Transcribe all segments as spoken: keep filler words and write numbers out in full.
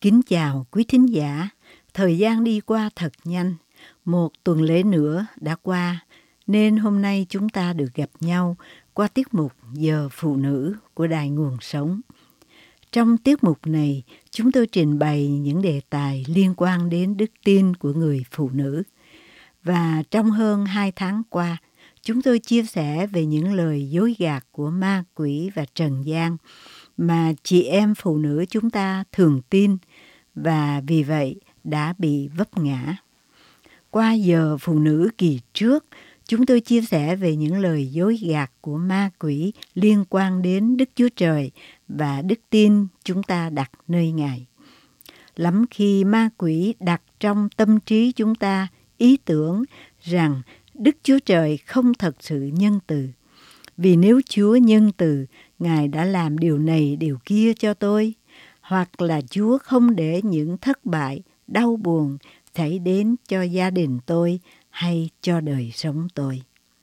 Kính chào quý thính giả, thời gian đi qua thật nhanh, một tuần lễ nữa đã qua, nên hôm nay chúng ta được gặp nhau qua tiết mục Giờ Phụ Nữ của Đài Nguồn Sống. Trong tiết mục này, chúng tôi trình bày những đề tài liên quan đến đức tin của người phụ nữ. Và trong hơn hai tháng qua, chúng tôi chia sẻ về những lời dối gạt của ma quỷ và trần gian mà chị em phụ nữ chúng ta thường tin và vì vậy đã bị vấp ngã. Qua Giờ Phụ Nữ kỳ trước, chúng tôi chia sẻ về những lời dối gạt của ma quỷ liên quan đến Đức Chúa Trời và đức tin chúng ta đặt nơi Ngài. Lắm khi ma quỷ đặt trong tâm trí chúng ta ý tưởng rằng Đức Chúa Trời không thật sự nhân từ. Vì nếu Chúa nhân từ, Ngài đã làm điều này điều kia cho tôi. Hoặc là Chúa không để những thất bại, đau buồn xảy đến cho gia đình tôi hay cho đời sống tôi.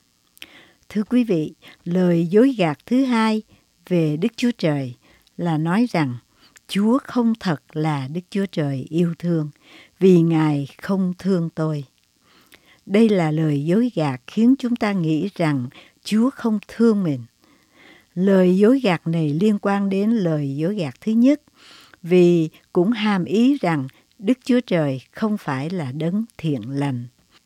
Thưa quý vị, lời dối gạt thứ hai về Đức Chúa Trời là nói rằng Chúa không thật là Đức Chúa Trời yêu thương vì Ngài không thương tôi. Đây là lời dối gạt khiến chúng ta nghĩ rằng Chúa không thương mình. Lời dối gạt này liên quan đến lời dối gạt thứ nhất, vì cũng hàm ý rằng Đức Chúa Trời không phải là đấng thiện lành.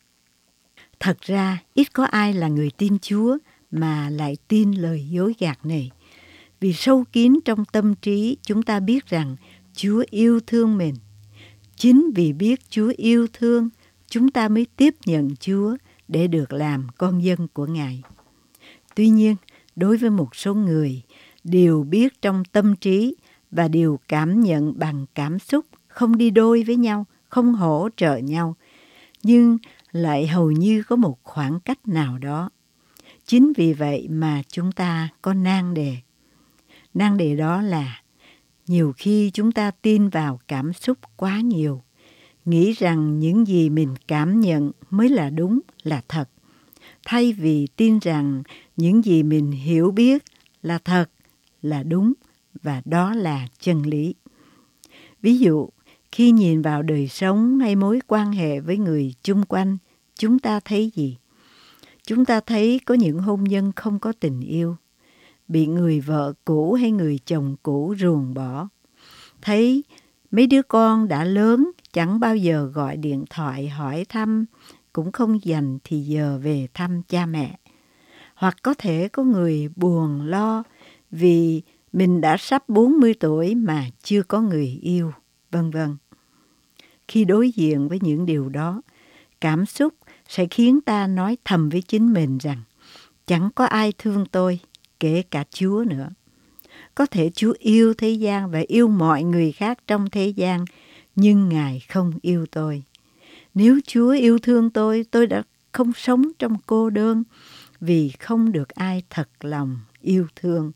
Thật ra, ít có ai là người tin Chúa mà lại tin lời dối gạt này. Vì sâu kín trong tâm trí chúng ta biết rằng Chúa yêu thương mình. Chính vì biết Chúa yêu thương, chúng ta mới tiếp nhận Chúa để được làm con dân của Ngài. Tuy nhiên, đối với một số người, đều biết trong tâm trí và đều cảm nhận bằng cảm xúc không đi đôi với nhau, không hỗ trợ nhau, nhưng lại hầu như có một khoảng cách nào đó. Chính vì vậy mà chúng ta có nan đề. Nan đề đó là nhiều khi chúng ta tin vào cảm xúc quá nhiều, nghĩ rằng những gì mình cảm nhận mới là đúng, là thật, thay vì tin rằng những gì mình hiểu biết là thật, là đúng và đó là chân lý. Ví dụ, khi nhìn vào đời sống hay mối quan hệ với người chung quanh, chúng ta thấy gì? Chúng ta thấy có những hôn nhân không có tình yêu, bị người vợ cũ hay người chồng cũ ruồng bỏ. Thấy mấy đứa con đã lớn chẳng bao giờ gọi điện thoại hỏi thăm, cũng không dành thì giờ về thăm cha mẹ. Hoặc có thể có người buồn lo vì mình đã sắp bốn mươi tuổi mà chưa có người yêu, vân vân. Khi đối diện với những điều đó, cảm xúc sẽ khiến ta nói thầm với chính mình rằng chẳng có ai thương tôi, kể cả Chúa nữa. Có thể Chúa yêu thế gian và yêu mọi người khác trong thế gian, nhưng Ngài không yêu tôi. Nếu Chúa yêu thương tôi, tôi đã không sống trong cô đơn vì không được ai thật lòng yêu thương.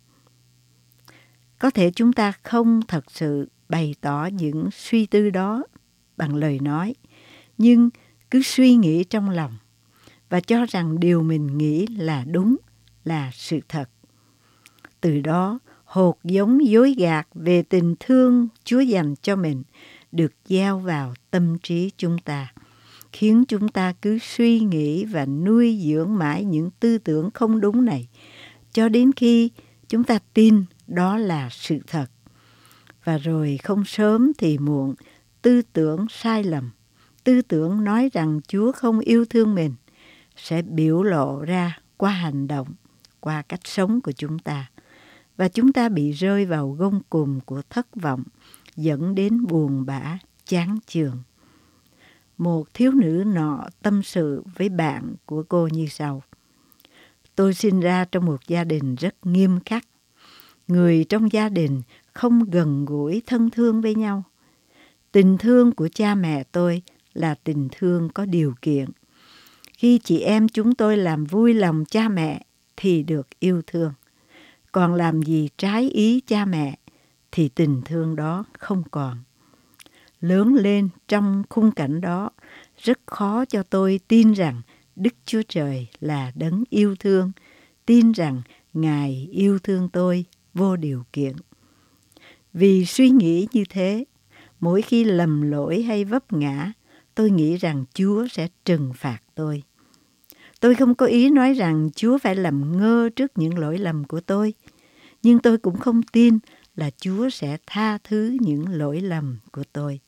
Có thể chúng ta không thật sự bày tỏ những suy tư đó bằng lời nói, nhưng cứ suy nghĩ trong lòng và cho rằng điều mình nghĩ là đúng, là sự thật. Từ đó, hột giống dối gạt về tình thương Chúa dành cho mình được gieo vào tâm trí chúng ta, khiến chúng ta cứ suy nghĩ và nuôi dưỡng mãi những tư tưởng không đúng này, cho đến khi chúng ta tin đó là sự thật. Và rồi không sớm thì muộn, tư tưởng sai lầm, tư tưởng nói rằng Chúa không yêu thương mình sẽ biểu lộ ra qua hành động, qua cách sống của chúng ta. Và chúng ta bị rơi vào gông cùm của thất vọng, dẫn đến buồn bã, chán chường. Một thiếu nữ nọ tâm sự với bạn của cô như sau. Tôi sinh ra trong một gia đình rất nghiêm khắc. Người trong gia đình không gần gũi thân thương với nhau. Tình thương của cha mẹ tôi là tình thương có điều kiện. Khi chị em chúng tôi làm vui lòng cha mẹ thì được yêu thương. Còn làm gì trái ý cha mẹ thì tình thương đó không còn. Lớn lên trong khung cảnh đó, rất khó cho tôi tin rằng Đức Chúa Trời là đấng yêu thương, tin rằng Ngài yêu thương tôi vô điều kiện. Vì suy nghĩ như thế, Mỗi khi lầm lỗi hay vấp ngã, tôi nghĩ rằng Chúa sẽ trừng phạt tôi. Tôi không có ý nói rằng Chúa phải làm ngơ trước những lỗi lầm của tôi, nhưng tôi cũng không tin là Chúa sẽ tha thứ những lỗi lầm của tôi.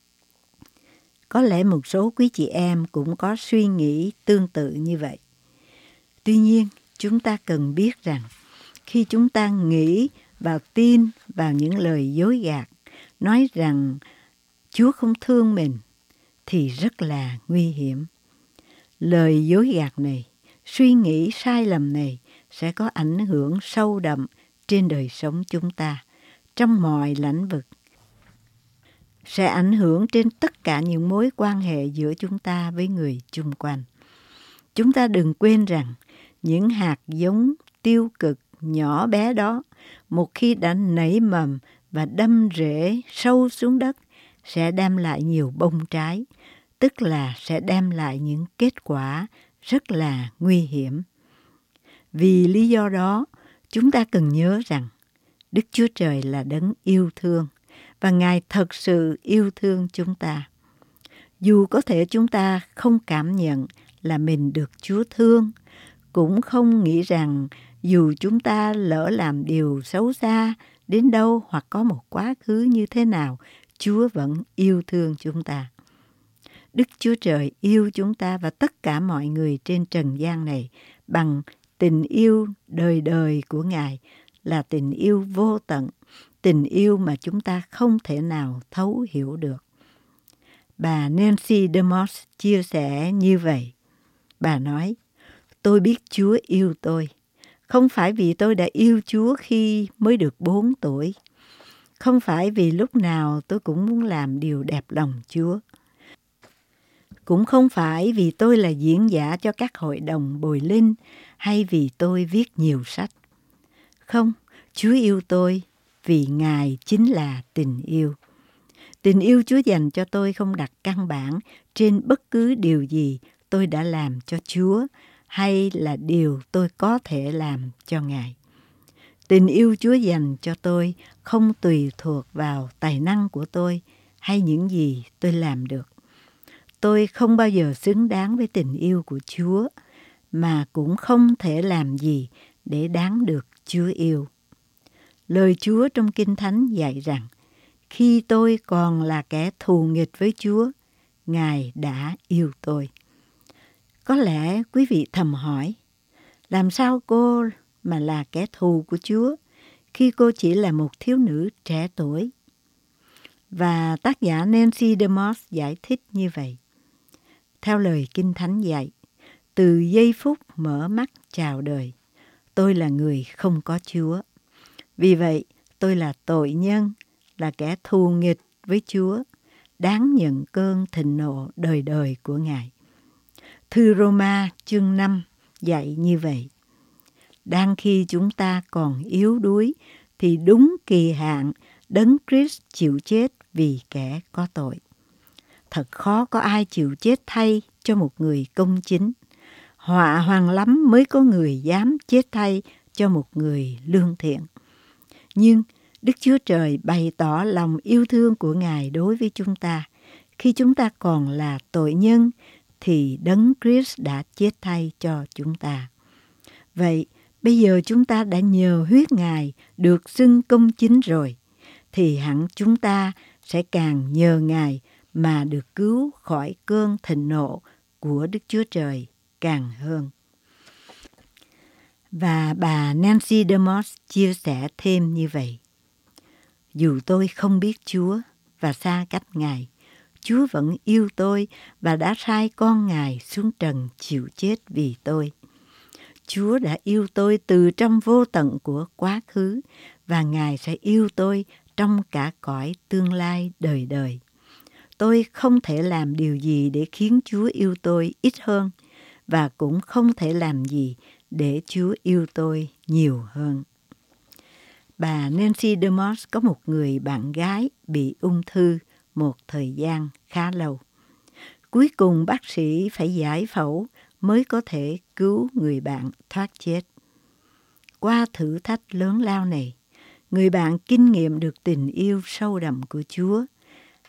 Có lẽ một số quý chị em cũng có suy nghĩ tương tự như vậy. Tuy nhiên, chúng ta cần biết rằng khi chúng ta nghĩ và tin vào những lời dối gạt, nói rằng Chúa không thương mình, thì rất là nguy hiểm. Lời dối gạt này, suy nghĩ sai lầm này sẽ có ảnh hưởng sâu đậm trên đời sống chúng ta, trong mọi lĩnh vực. Sẽ ảnh hưởng trên tất cả những mối quan hệ giữa chúng ta với người chung quanh. Chúng ta đừng quên rằng những hạt giống tiêu cực nhỏ bé đó, một khi đã nảy mầm và đâm rễ sâu xuống đất, sẽ đem lại nhiều bông trái, tức là sẽ đem lại những kết quả rất là nguy hiểm. Vì lý do đó, chúng ta cần nhớ rằng Đức Chúa Trời là đấng yêu thương và Ngài thật sự yêu thương chúng ta. Dù có thể chúng ta không cảm nhận là mình được Chúa thương, cũng không nghĩ rằng dù chúng ta lỡ làm điều xấu xa đến đâu hoặc có một quá khứ như thế nào, Chúa vẫn yêu thương chúng ta. Đức Chúa Trời yêu chúng ta và tất cả mọi người trên trần gian này bằng tình yêu đời đời của Ngài, là tình yêu vô tận, tình yêu mà chúng ta không thể nào thấu hiểu được. Bà Nancy DeMoss chia sẻ như vậy. Bà nói, tôi biết Chúa yêu tôi, không phải vì tôi đã yêu Chúa khi mới được bốn tuổi. Không phải vì lúc nào tôi cũng muốn làm điều đẹp lòng Chúa. Cũng không phải vì tôi là diễn giả cho các hội đồng bồi linh hay vì tôi viết nhiều sách. Không, Chúa yêu tôi vì Ngài chính là tình yêu. Tình yêu Chúa dành cho tôi không đặt căn bản trên bất cứ điều gì tôi đã làm cho Chúa hay là điều tôi có thể làm cho Ngài. Tình yêu Chúa dành cho tôi không tùy thuộc vào tài năng của tôi hay những gì tôi làm được. Tôi không bao giờ xứng đáng với tình yêu của Chúa, mà cũng không thể làm gì để đáng được Chúa yêu. Lời Chúa trong Kinh Thánh dạy rằng, khi tôi còn là kẻ thù nghịch với Chúa, Ngài đã yêu tôi. Có lẽ quý vị thầm hỏi, làm sao cô mà là kẻ thù của Chúa khi cô chỉ là một thiếu nữ trẻ tuổi? Và tác giả Nancy DeMoss giải thích như vậy. Theo lời Kinh Thánh dạy, từ giây phút mở mắt chào đời, tôi là người không có Chúa. Vì vậy, tôi là tội nhân, là kẻ thù nghịch với Chúa, đáng nhận cơn thịnh nộ đời đời của Ngài. Thư Roma chương năm dạy như vậy. Đang khi chúng ta còn yếu đuối, thì đúng kỳ hạn Đấng Christ chịu chết vì kẻ có tội. Thật khó có ai chịu chết thay cho một người công chính. Họa hoàng lắm mới có người dám chết thay cho một người lương thiện. Nhưng Đức Chúa Trời bày tỏ lòng yêu thương của Ngài đối với chúng ta. Khi chúng ta còn là tội nhân, thì Đấng Christ đã chết thay cho chúng ta. Vậy, bây giờ chúng ta đã nhờ huyết Ngài được xưng công chính rồi, thì hẳn chúng ta sẽ càng nhờ Ngài mà được cứu khỏi cơn thịnh nộ của Đức Chúa Trời càng hơn. Và bà Nancy DeMoss chia sẻ thêm như vậy. Dù tôi không biết Chúa và xa cách Ngài, Chúa vẫn yêu tôi và đã sai con Ngài xuống trần chịu chết vì tôi. Chúa đã yêu tôi từ trong vô tận của quá khứ và Ngài sẽ yêu tôi trong cả cõi tương lai đời đời. Tôi không thể làm điều gì để khiến Chúa yêu tôi ít hơn và cũng không thể làm gì để Chúa yêu tôi nhiều hơn. Bà Nancy DeMoss có một người bạn gái bị ung thư một thời gian khá lâu. Cuối cùng bác sĩ phải giải phẫu mới có thể cứu người bạn thoát chết. Qua thử thách lớn lao này, người bạn kinh nghiệm được tình yêu sâu đậm của Chúa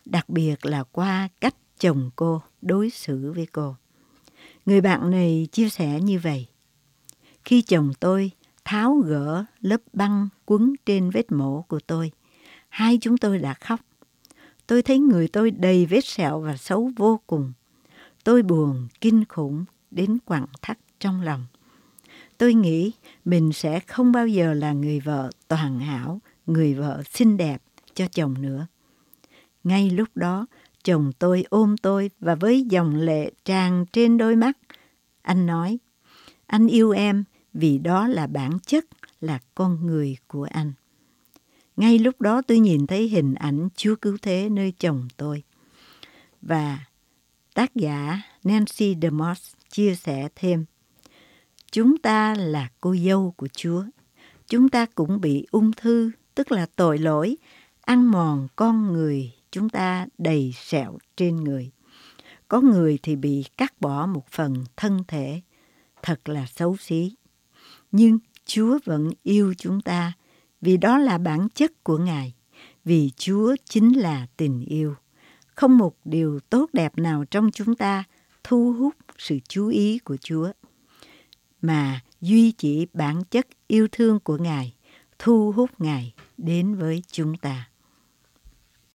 đặc biệt là qua cách chồng cô đối xử với cô. Người bạn này chia sẻ như vậy: khi chồng tôi tháo gỡ lớp băng quấn trên vết mổ của tôi, hai chúng tôi đã khóc. Tôi thấy người tôi đầy vết sẹo và xấu vô cùng. Tôi buồn kinh khủng đến quặn thắt trong lòng. Tôi nghĩ mình sẽ không bao giờ là người vợ toàn hảo, người vợ xinh đẹp cho chồng nữa. Ngay lúc đó, chồng tôi ôm tôi và với dòng lệ tràn trên đôi mắt, anh nói: anh yêu em vì đó là bản chất, là con người của anh. Ngay lúc đó tôi nhìn thấy hình ảnh Chúa Cứu Thế nơi chồng tôi. Và tác giả Nancy DeMoss chia sẻ thêm: chúng ta là cô dâu của Chúa. Chúng ta cũng bị ung thư, tức là tội lỗi, ăn mòn con người chúng ta đầy sẹo trên người. Có người thì bị cắt bỏ một phần thân thể, thật là xấu xí. Nhưng Chúa vẫn yêu chúng ta vì đó là bản chất của Ngài, vì Chúa chính là tình yêu. Không một điều tốt đẹp nào trong chúng ta thu hút sự chú ý của Chúa, mà duy chỉ bản chất yêu thương của Ngài thu hút Ngài đến với chúng ta.